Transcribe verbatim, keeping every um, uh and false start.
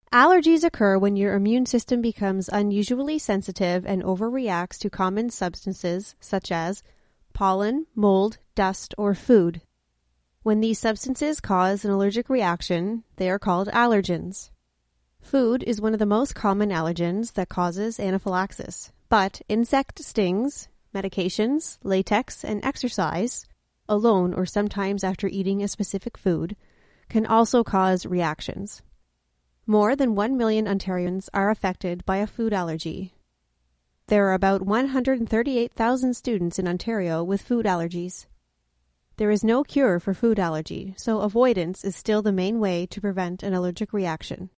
Allergies occur when your immune system becomes unusually sensitive and overreacts to common substances such as pollen, mold, dust, or food. When these substances cause an allergic reaction, they are called allergens. Food is one of the most common allergens that causes anaphylaxis, but insect stings, medications, latex, and exercise, alone or sometimes after eating a specific food, can also cause reactions. More than one million Ontarians are affected by a food allergy. There are about one hundred thirty-eight thousand students in Ontario with food allergies. There is no cure for food allergy, so avoidance is still the main way to prevent an allergic reaction.